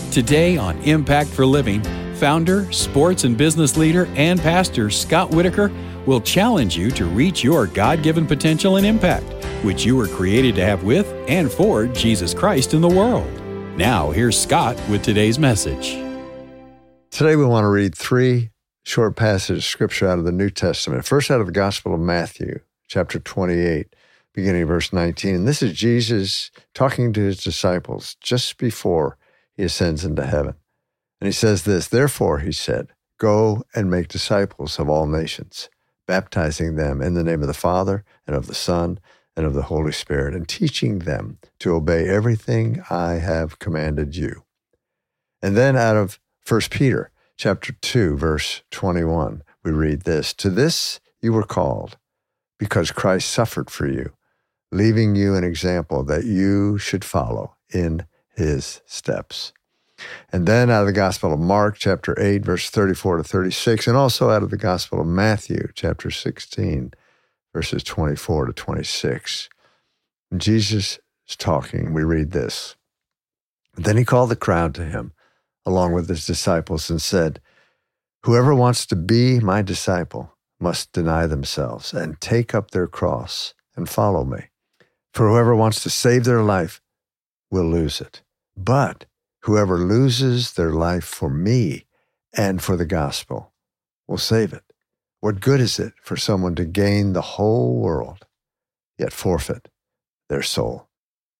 Today on Impact for Living, founder, sports and business leader, and pastor Scott Whitaker will challenge you to reach your God-given potential and impact, which you were created to have with and for Jesus Christ in the world. Now, here's Scott with today's message. Today we want to read three short passages of Scripture out of the New Testament. First, out of the Gospel of Matthew, chapter 28, beginning of verse 19. And this is Jesus talking to his disciples just before he ascends into heaven. And he says this, "Therefore," he said, "go and make disciples of all nations, baptizing them in the name of the Father and of the Son and of the Holy Spirit, and teaching them to obey everything I have commanded you." And then out of 1 Peter chapter 2, verse 21, we read this, "To this you were called, because Christ suffered for you, leaving you an example that you should follow in his steps." And then out of the Gospel of Mark, chapter 8, verse 34 to 36, and also out of the Gospel of Matthew, chapter 16, verses 24 to 26. When Jesus is talking, we read this. Then he called the crowd to him, along with his disciples, and said, "Whoever wants to be my disciple must deny themselves and take up their cross and follow me. For whoever wants to save their life will lose it. But whoever loses their life for me and for the gospel will save it. What good is it for someone to gain the whole world, yet forfeit their soul?"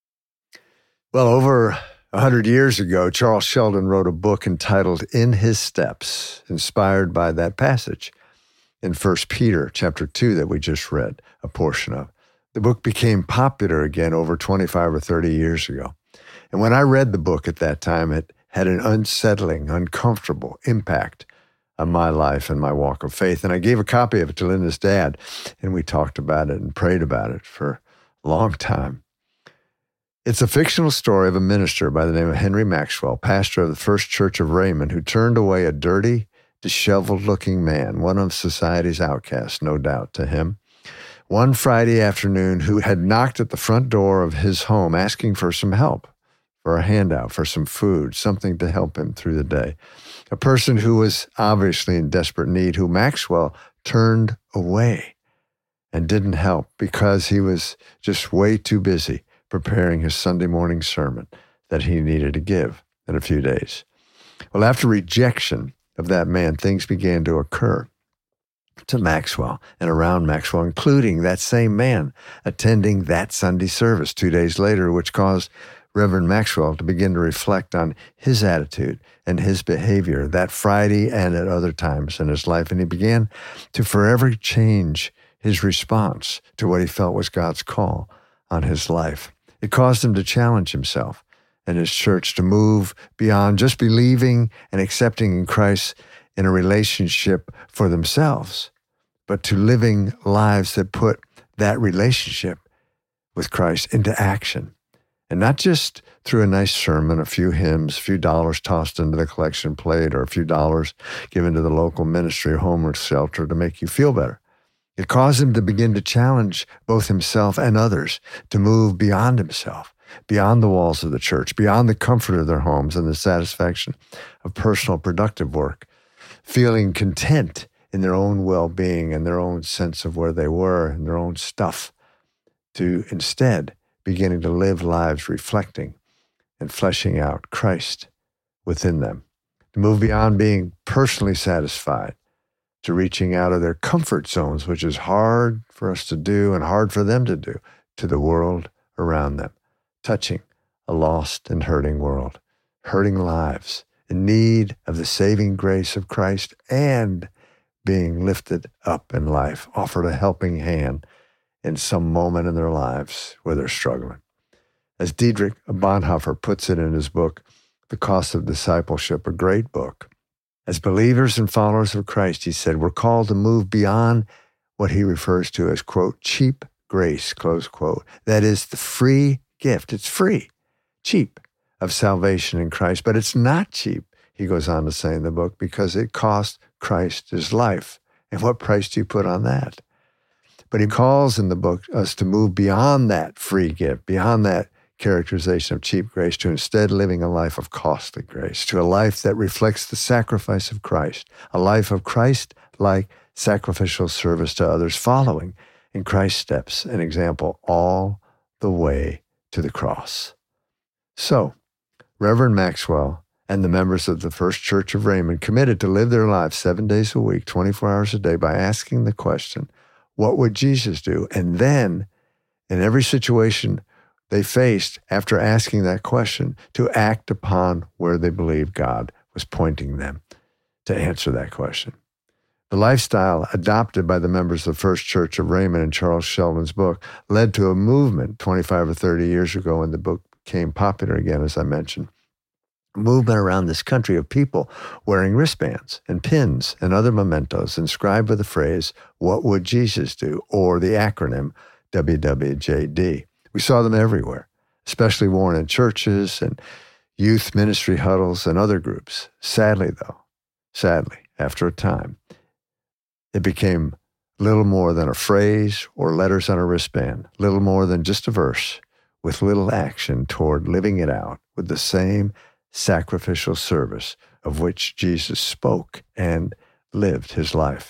Well, over 100 years ago, Charles Sheldon wrote a book entitled In His Steps, inspired by that passage in 1 Peter chapter 2 that we just read a portion of. The book became popular again over 25 or 30 years ago. And when I read the book at that time, it had an unsettling, uncomfortable impact on my life and my walk of faith. And I gave a copy of it to Linda's dad, and we talked about it and prayed about it for a long time. It's a fictional story of a minister by the name of Henry Maxwell, pastor of the First Church of Raymond, who turned away a dirty, disheveled-looking man, one of society's outcasts, no doubt to him, one Friday afternoon, who had knocked at the front door of his home asking for some help, for a handout, for some food, something to help him through the day. A person who was obviously in desperate need, who Maxwell turned away and didn't help because he was just way too busy preparing his Sunday morning sermon that he needed to give in a few days. Well, after rejection of that man, things began to occur to Maxwell and around Maxwell, including that same man attending that Sunday service 2 days later, which caused Reverend Maxwell to begin to reflect on his attitude and his behavior that Friday and at other times in his life. And he began to forever change his response to what he felt was God's call on his life. It caused him to challenge himself and his church to move beyond just believing and accepting in Christ in a relationship for themselves, but to living lives that put that relationship with Christ into action. And not just through a nice sermon, a few hymns, a few dollars tossed into the collection plate, or a few dollars given to the local ministry or homeless shelter to make you feel better. It caused him to begin to challenge both himself and others to move beyond himself, beyond the walls of the church, beyond the comfort of their homes and the satisfaction of personal productive work, feeling content in their own well-being and their own sense of where they were and their own stuff, to instead beginning to live lives reflecting and fleshing out Christ within them, to move beyond being personally satisfied, to reaching out of their comfort zones, which is hard for us to do and hard for them to do, to the world around them, touching a lost and hurting world, hurting lives in need of the saving grace of Christ and being lifted up in life, offered a helping hand in some moment in their lives where they're struggling. As Dietrich Bonhoeffer puts it in his book, The Cost of Discipleship, a great book, as believers and followers of Christ, he said, we're called to move beyond what he refers to as, quote, cheap grace, close quote. That is the free gift. It's free, cheap, of salvation in Christ. But it's not cheap, he goes on to say in the book, because it cost Christ his life. And what price do you put on that? But he calls in the book us to move beyond that free gift, beyond that characterization of cheap grace to instead living a life of costly grace, to a life that reflects the sacrifice of Christ, a life of Christ-like sacrificial service to others, following in Christ's steps and example all the way to the cross. So, Reverend Maxwell and the members of the First Church of Raymond committed to live their lives 7 days a week, 24 hours a day, by asking the question, what would Jesus do? And then, in every situation they faced after asking that question, to act upon where they believed God was pointing them to answer that question. The lifestyle adopted by the members of the First Church of Raymond in Charles Sheldon's book led to a movement 25 or 30 years ago when the book became popular again, as I mentioned. A movement around this country of people wearing wristbands and pins and other mementos inscribed with the phrase, "What would Jesus do?" or the acronym WWJD. We saw them everywhere, especially worn in churches and youth ministry huddles and other groups. Sadly, after a time, it became little more than a phrase or letters on a wristband, little more than just a verse with little action toward living it out with the same sacrificial service of which Jesus spoke and lived his life.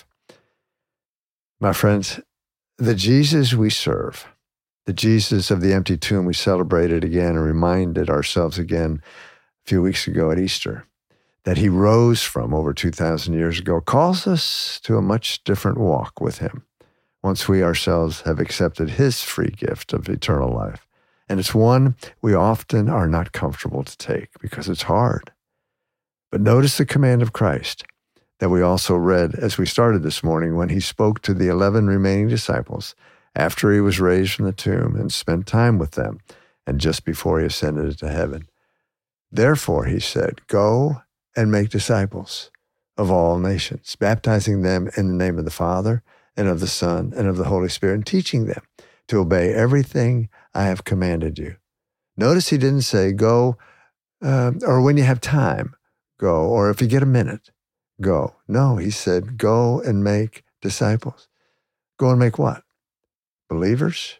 My friends, the Jesus we serve, the Jesus of the empty tomb we celebrated again and reminded ourselves again a few weeks ago at Easter, that he rose from over 2,000 years ago, calls us to a much different walk with him once we ourselves have accepted his free gift of eternal life. And it's one we often are not comfortable to take because it's hard. But notice the command of Christ that we also read as we started this morning when he spoke to the 11 remaining disciples after he was raised from the tomb and spent time with them and just before he ascended into heaven. Therefore, he said, go and make disciples of all nations, baptizing them in the name of the Father and of the Son and of the Holy Spirit, and teaching them to obey everything I have commanded you. Notice he didn't say, go, or when you have time, go, or if you get a minute, go. No, he said, go and make disciples. Go and make what? Believers?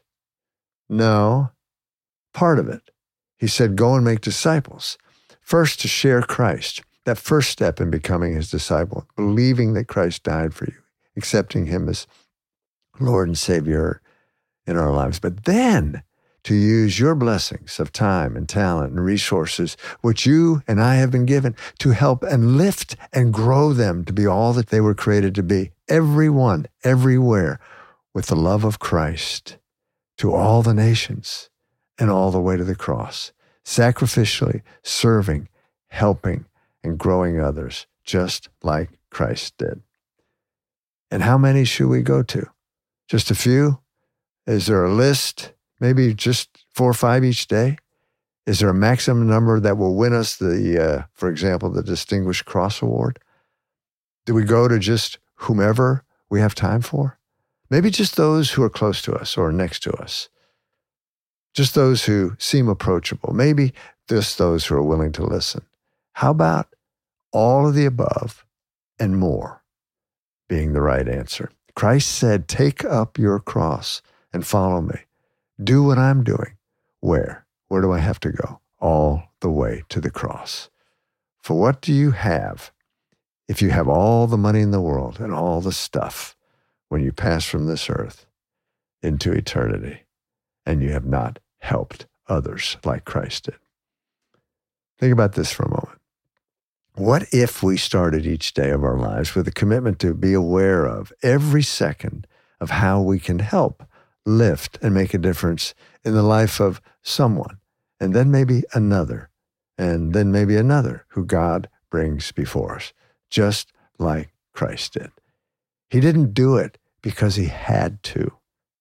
No, part of it. He said, go and make disciples. First, to share Christ, that first step in becoming his disciple, believing that Christ died for you, accepting him as Lord and Savior in our lives. But then to use your blessings of time and talent and resources, which you and I have been given, to help and lift and grow them to be all that they were created to be, everyone, everywhere, with the love of Christ to all the nations and all the way to the cross, sacrificially serving, helping, and growing others, just like Christ did. And how many should we go to? Just a few? Is there a list? Maybe just 4 or 5 each day? Is there a maximum number that will win us for example, the Distinguished Cross Award? Do we go to just whomever we have time for? Maybe just those who are close to us or next to us. Just those who seem approachable. Maybe just those who are willing to listen. How about all of the above and more being the right answer? Christ said, take up your cross and follow me. Do what I'm doing. Where? Where do I have to go? All the way to the cross. For what do you have if you have all the money in the world and all the stuff when you pass from this earth into eternity and you have not helped others like Christ did? Think about this for a moment. What if we started each day of our lives with a commitment to be aware of every second of how we can help, lift, and make a difference in the life of someone, and then maybe another, and then maybe another who God brings before us, just like Christ did. He didn't do it because he had to.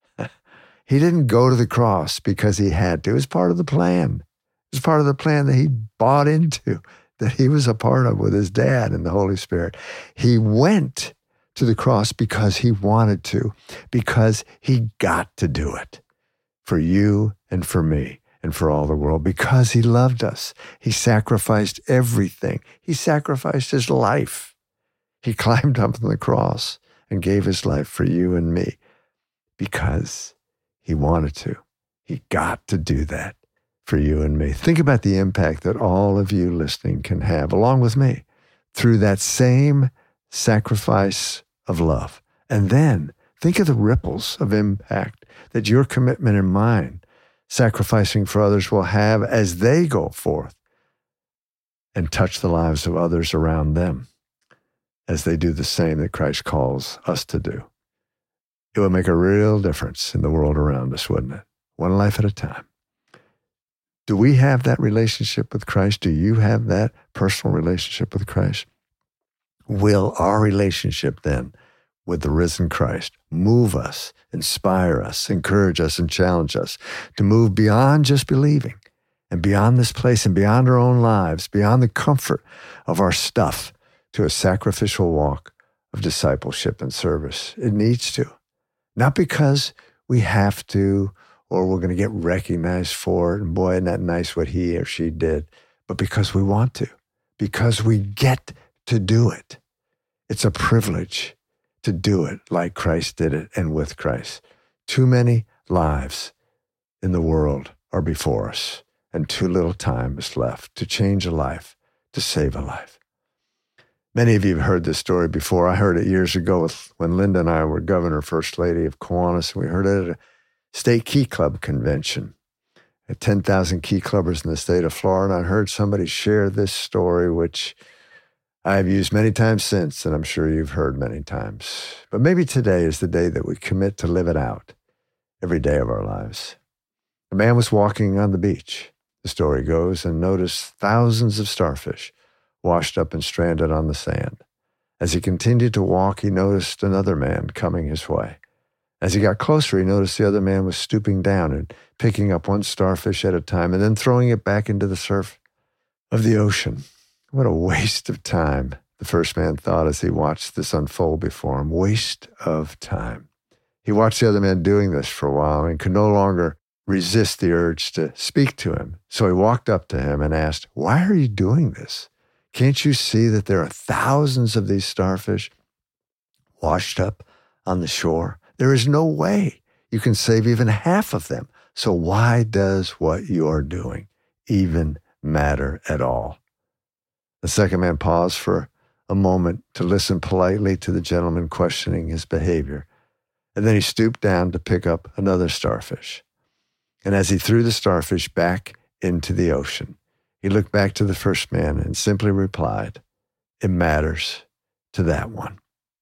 He didn't go to the cross because he had to. It was part of the plan. It was part of the plan that he bought into, that he was a part of with his dad and the Holy Spirit. He went to the cross because he wanted to, because he got to do it for you and for me and for all the world, because he loved us. He sacrificed everything. He sacrificed his life. He climbed up on the cross and gave his life for you and me because he wanted to. He got to do that for you and me. Think about the impact that all of you listening can have, along with me, through that same sacrifice of love. And then think of the ripples of impact that your commitment and mine, sacrificing for others, will have as they go forth and touch the lives of others around them as they do the same that Christ calls us to do. It will make a real difference in the world around us, wouldn't it? One life at a time. Do we have that relationship with Christ? Do you have that personal relationship with Christ? Will our relationship then with the risen Christ move us, inspire us, encourage us, and challenge us to move beyond just believing and beyond this place and beyond our own lives, beyond the comfort of our stuff, to a sacrificial walk of discipleship and service? It needs to. Not because we have to or we're going to get recognized for it, and boy, isn't that nice what he or she did, but because we want to, because we get to do it. It's a privilege to do it like Christ did it and with Christ. Too many lives in the world are before us, and too little time is left to change a life, to save a life. Many of you have heard this story before. I heard it years ago when Linda and I were governor, first lady of Kiwanis. We heard it at a state key club convention. At 10,000 key clubbers in the state of Florida. I heard somebody share this story, which I've used many times since, and I'm sure you've heard many times. But maybe today is the day that we commit to live it out every day of our lives. A man was walking on the beach, the story goes, and noticed thousands of starfish washed up and stranded on the sand. As he continued to walk, he noticed another man coming his way. As he got closer, he noticed the other man was stooping down and picking up one starfish at a time and then throwing it back into the surf of the ocean. What a waste of time, the first man thought as he watched this unfold before him. Waste of time. He watched the other man doing this for a while and could no longer resist the urge to speak to him. So he walked up to him and asked, "Why are you doing this? Can't you see that there are thousands of these starfish washed up on the shore? There is no way you can save even half of them. So why does what you are doing even matter at all?" The second man paused for a moment to listen politely to the gentleman questioning his behavior. And then he stooped down to pick up another starfish. And as he threw the starfish back into the ocean, he looked back to the first man and simply replied, "It matters to that one."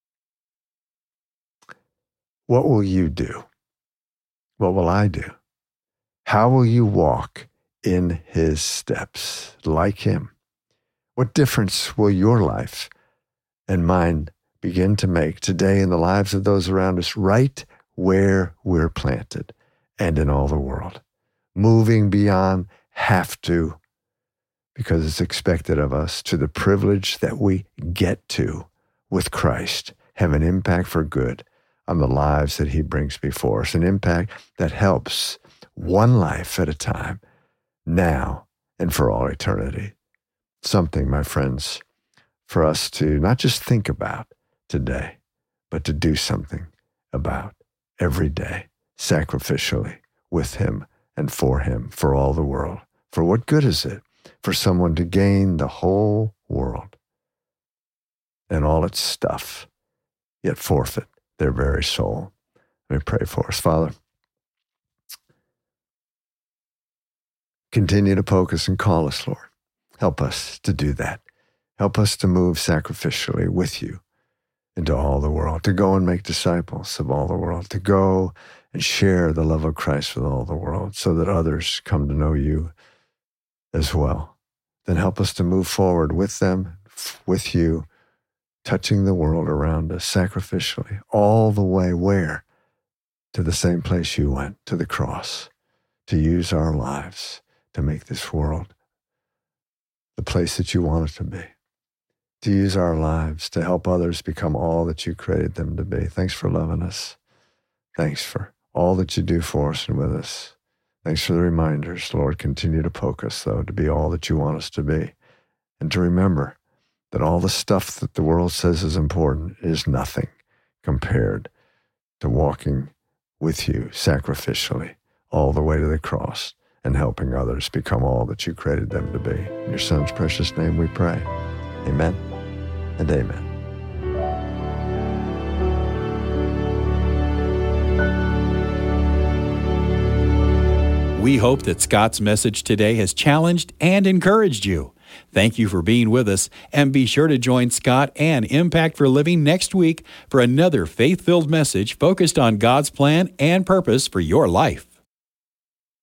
What will you do? What will I do? How will you walk in his steps like him? What difference will your life and mine begin to make today in the lives of those around us, right where we're planted and in all the world? Moving beyond have to, because it's expected of us, to the privilege that we get to with Christ, have an impact for good on the lives that he brings before us, an impact that helps one life at a time, now and for all eternity. Something, my friends, for us to not just think about today, but to do something about every day, sacrificially, with him and for all the world. For what good is it for someone to gain the whole world and all its stuff, yet forfeit their very soul? Let me pray for us. Father, continue to poke us and call us, Lord. Help us to do that. Help us to move sacrificially with you into all the world, to go and make disciples of all the world, to go and share the love of Christ with all the world so that others come to know you as well. Then help us to move forward with them, with you, touching the world around us sacrificially, all the way where? To the same place you went, to the cross, to use our lives to make this world the place that you want it to be, to use our lives to help others become all that you created them to be. Thanks for loving us. Thanks for all that you do for us and with us. Thanks for the reminders, Lord. Continue to poke us, though, to be all that you want us to be, and to remember that all the stuff that the world says is important is nothing compared to walking with you sacrificially all the way to the cross and helping others become all that you created them to be. In your Son's precious name we pray. Amen and amen. We hope that Scott's message today has challenged and encouraged you. Thank you for being with us, and be sure to join Scott and Impact for Living next week for another faith-filled message focused on God's plan and purpose for your life.